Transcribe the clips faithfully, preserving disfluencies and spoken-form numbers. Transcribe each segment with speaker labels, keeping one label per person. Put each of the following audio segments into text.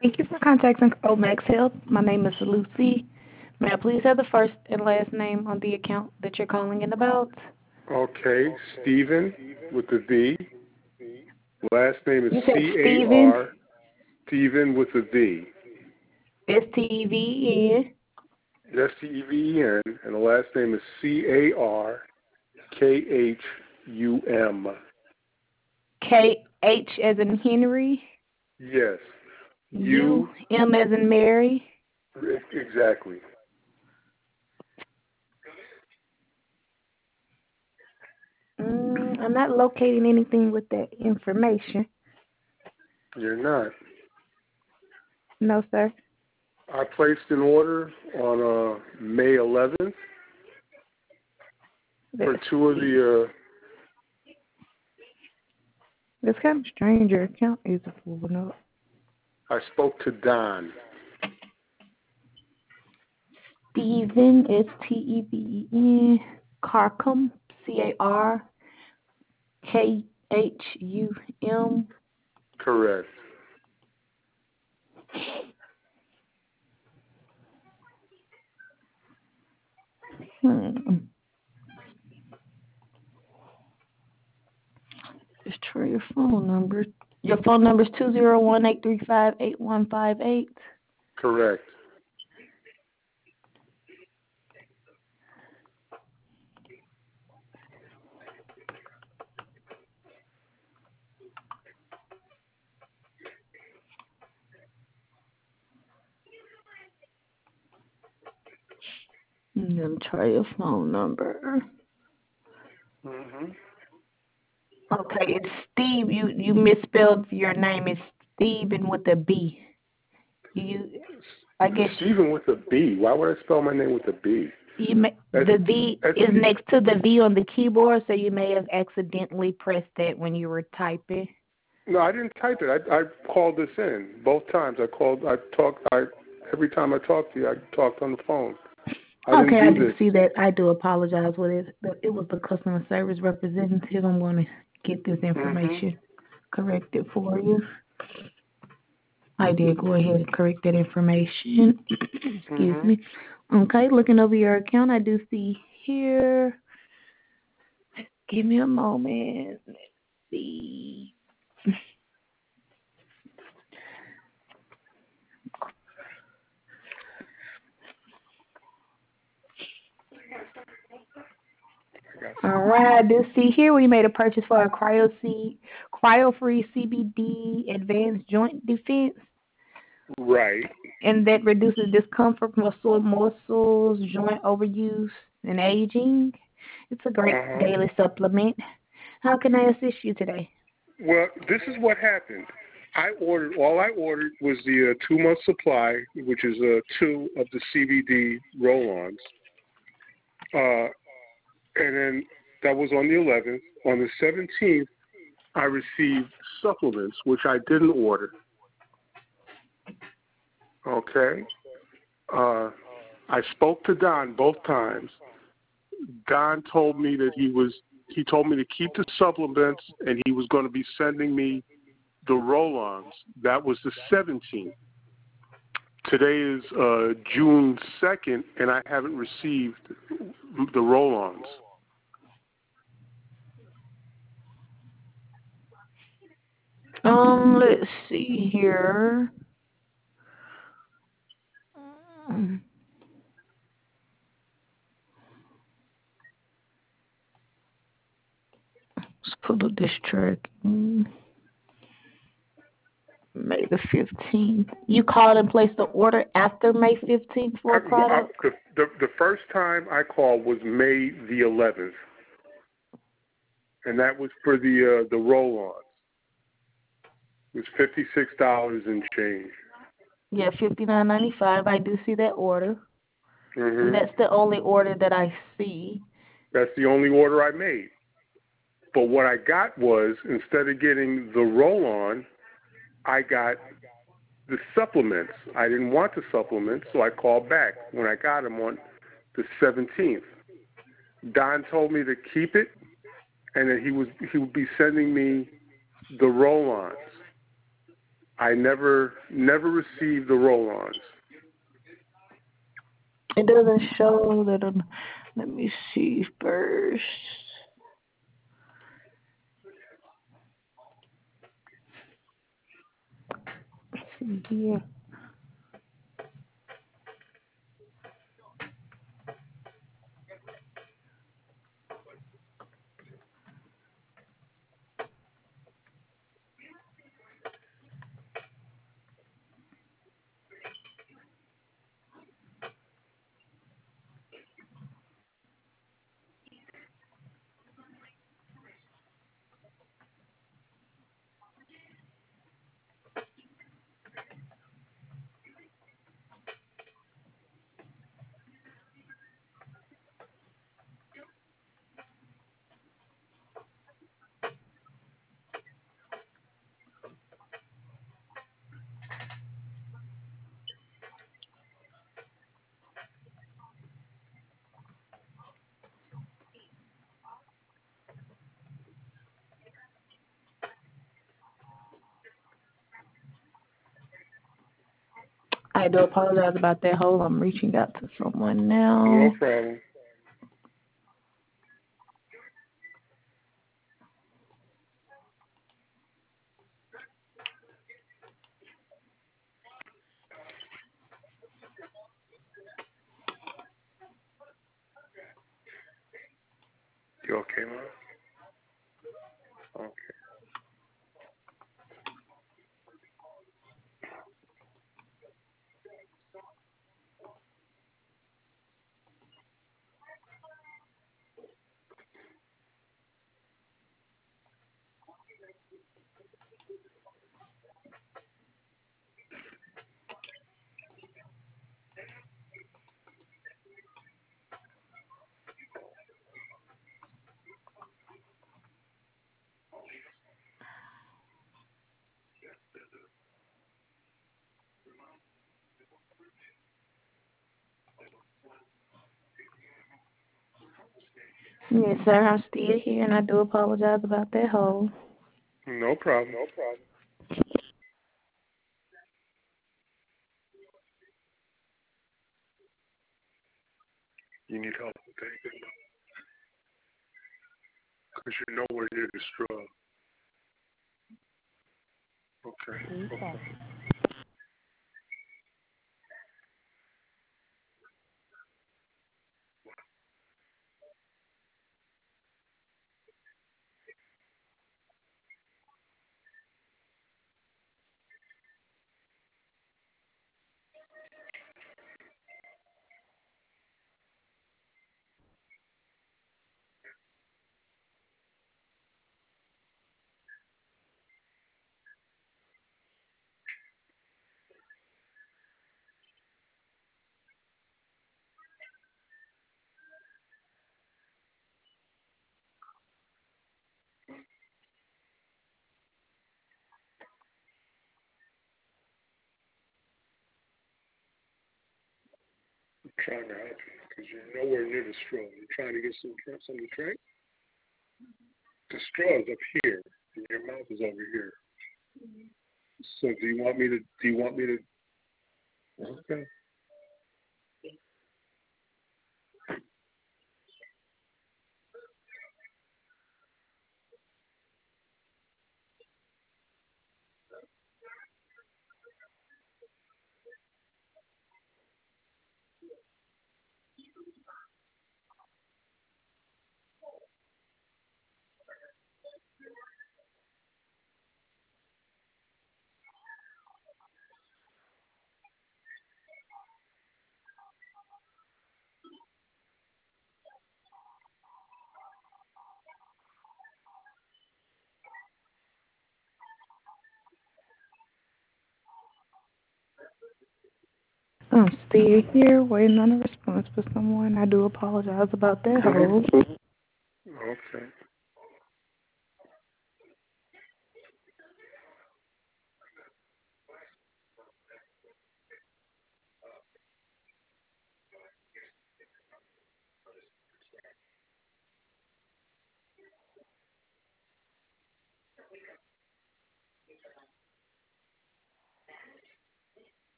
Speaker 1: Thank you for contacting Omax Health. My name is Lucy. May I please have the first and last name on the account that you're calling in about?
Speaker 2: Okay, Stephen with the V. Last name is
Speaker 1: You said
Speaker 2: C A
Speaker 1: Steven,
Speaker 2: R. Stephen with a V.
Speaker 1: S T E V N,
Speaker 2: S T E V E N, and the last name is C A R K H U M.
Speaker 1: K H as in Henry,
Speaker 2: Yes.
Speaker 1: U
Speaker 2: U.
Speaker 1: M as in Mary.
Speaker 2: Exactly.
Speaker 1: Mm, I'm not locating anything with that information.
Speaker 2: You're not.
Speaker 1: No, sir.
Speaker 2: I placed an order on uh, May eleventh for
Speaker 1: Let's
Speaker 2: two of
Speaker 1: see.
Speaker 2: the. Uh,
Speaker 1: It's kind of strange. Your account is pulling up.
Speaker 2: I spoke to Don.
Speaker 1: Steven, S T E V E N, Carcum, C A R K H U M.
Speaker 2: Correct.
Speaker 1: Hmm. Just try your phone number. Your phone number is two zero one eight three five eight one five eight.
Speaker 2: Correct.
Speaker 1: I'm gonna try your phone number.
Speaker 2: Mm-hmm.
Speaker 1: Okay, it's Steve. You you misspelled your name. It's Steven with a B. You, I guess
Speaker 2: Stephen with a B. Why would I spell my name with a B?
Speaker 1: you may,
Speaker 2: S,
Speaker 1: the V
Speaker 2: S,
Speaker 1: is next to the V on the keyboard, so you may have accidentally pressed that when you were typing.
Speaker 2: no, I didn't type it. I, I called this in both times. I called. I talked. I every time I talked to you, I talked on the phone. I didn't
Speaker 1: Okay, I
Speaker 2: do
Speaker 1: do
Speaker 2: this.
Speaker 1: see that. I do apologize for it. It was the customer service representative. I'm going to get this
Speaker 2: Mm-hmm.
Speaker 1: information corrected for you. I did go ahead and correct that information. Excuse
Speaker 2: Mm-hmm.
Speaker 1: me. Okay, looking over your account, I do see here. Give me a moment. Let's see. All right, I do see here we made a purchase for a cryo C, cryo-free C B D advanced joint defense,
Speaker 2: Right.
Speaker 1: and that reduces discomfort, muscle muscles, joint overuse, and aging. It's a great
Speaker 2: Uh-huh.
Speaker 1: daily supplement. How can I assist you today?
Speaker 2: Well, this is what happened. I ordered, all I ordered was the uh, two-month supply, which is uh, two of the C B D roll-ons. Uh, and then that was on the eleventh. On the seventeenth, I received supplements, which I didn't order. Okay? Uh, I spoke to Don both times. Don told me that he was, he told me to keep the supplements and he was going to be sending me the roll-ons. That was the seventeenth. Today is uh, June second, and I haven't received the roll-ons.
Speaker 1: Um, let's see here. Um, Let's pull up this track. Mm, May the fifteenth. You called and placed the order after May fifteenth for
Speaker 2: I,
Speaker 1: a
Speaker 2: I,
Speaker 1: product?
Speaker 2: the, the the first time I called was May the eleventh, and that was for the uh, the roll-ons. It was fifty-six dollars and change.
Speaker 1: Yeah, fifty nine ninety five. I do see that order. And
Speaker 2: hmm
Speaker 1: that's the only order that I see.
Speaker 2: That's the only order I made. But what I got was, instead of getting the roll-on, I got the supplements. I didn't want the supplements, so I called back when I got them on the seventeenth. Don told me to keep it, and that he was he would be sending me the roll-ons. I never never received the roll-ons.
Speaker 1: It doesn't show that. On, let me see first. Let's see here. I do apologize about that. Hold on, I'm reaching out to someone now.
Speaker 2: No problem. You okay, Mom? Okay.
Speaker 1: Yes, sir. I'm still here, and I do apologize about that hold.
Speaker 2: No problem. No problem. You need help with anything? Because you're nowhere near the straw. Okay. Okay. I'm trying to help you because you're nowhere near the straw. You're trying to get some some to drink. The straw is up here, and your mouth is over here. So do you want me to? Do you want me to? Okay.
Speaker 1: I'm still here, waiting on a response for someone. I do apologize about that hold.
Speaker 2: Okay.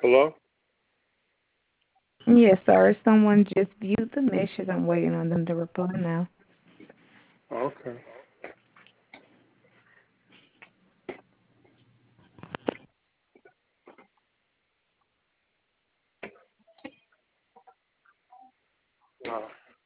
Speaker 2: Hello?
Speaker 1: Yes, sir. Someone just viewed the message. I'm waiting on them to reply now.
Speaker 2: Okay. Uh,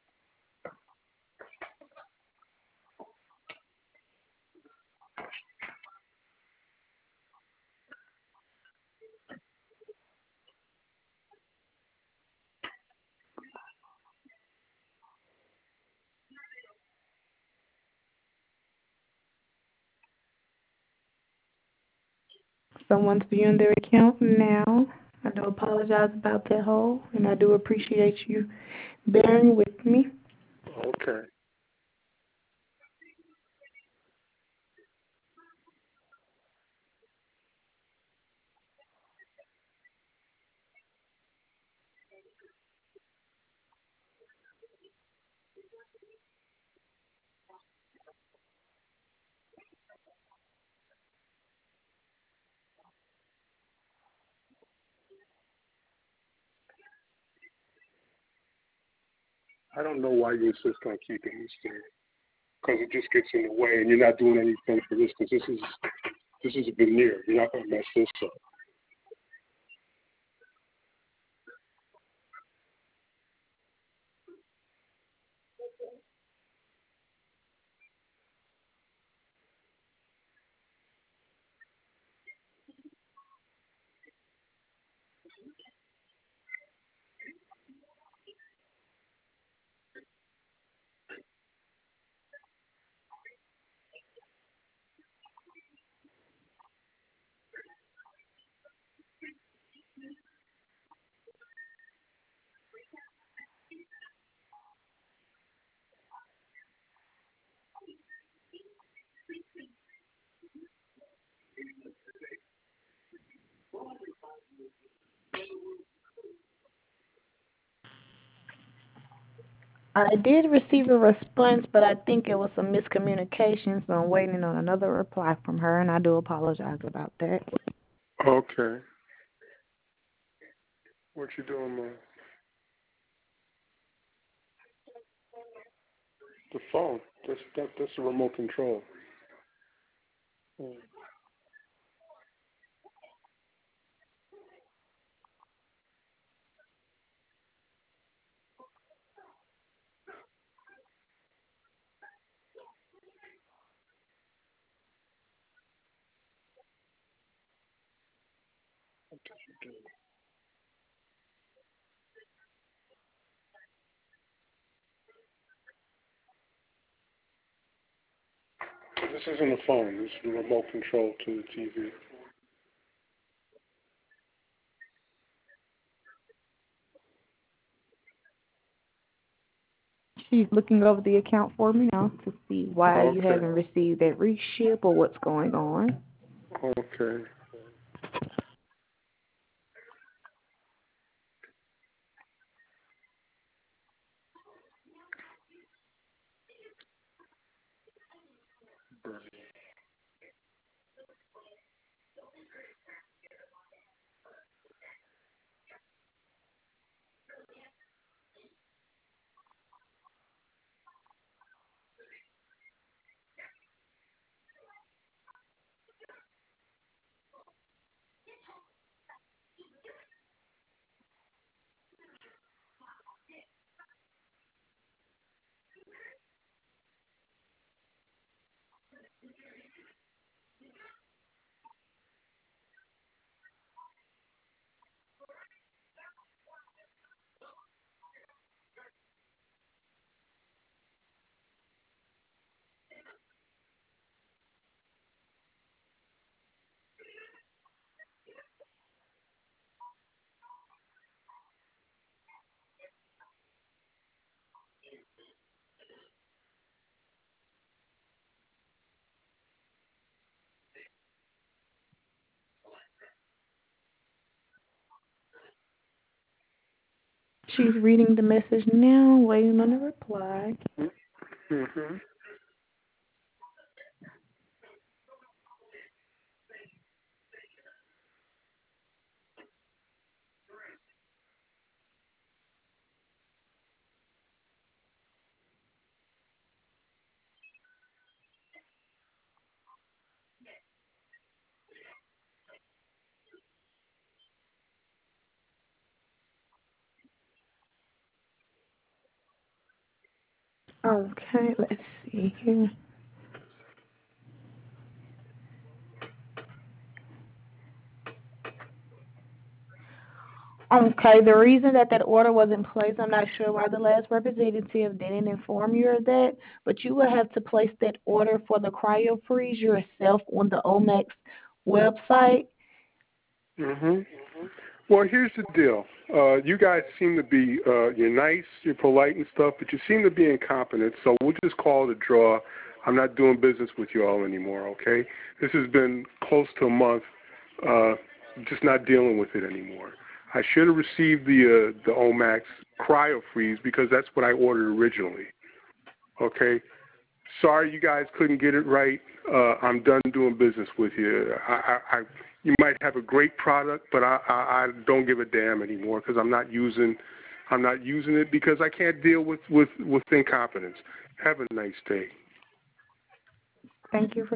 Speaker 1: Someone's viewing their account now. I do apologize about that hold, and I do appreciate you bearing with me.
Speaker 2: okay. I don't know why you insist on keeping these things. Because it just gets in the way, and you're not doing anything for this. Because this is this is a veneer. You're not going to mess this up.
Speaker 1: I did receive a response, but I think it was some miscommunication, so I'm waiting on another reply from her, and I do apologize about that.
Speaker 2: Okay. What you doing, man? The phone. That's that, that's the remote control. Mm. This isn't a phone. This is the remote control to the T V.
Speaker 1: She's looking over the account for me now to see why you
Speaker 2: Okay.
Speaker 1: haven't received that reship or what's going on.
Speaker 2: Okay.
Speaker 1: She's reading the message now, waiting on a reply.
Speaker 2: Mm-hmm.
Speaker 1: Okay, let's see here. Okay, the reason that that order wasn't placed, I'm not sure why the last representative didn't inform you of that, but you will have to place that order for the cryo freeze yourself on the O M A X website.
Speaker 2: Mhm. Well, here's the deal. Uh, you guys seem to be, uh, you're nice, you're polite and stuff, but you seem to be incompetent, so we'll just call it a draw. I'm not doing business with you all anymore, okay? This has been close to a month, uh, just not dealing with it anymore. I should have received the, uh, the O M A X cryo freeze because that's what I ordered originally, okay? Sorry you guys couldn't get it right. Uh, I'm done doing business with you. I, I, I, you might have a great product, but I, I, I don't give a damn anymore because I'm not using, I'm not using it because I can't deal with, with, with incompetence. Have a nice day.
Speaker 1: Thank you for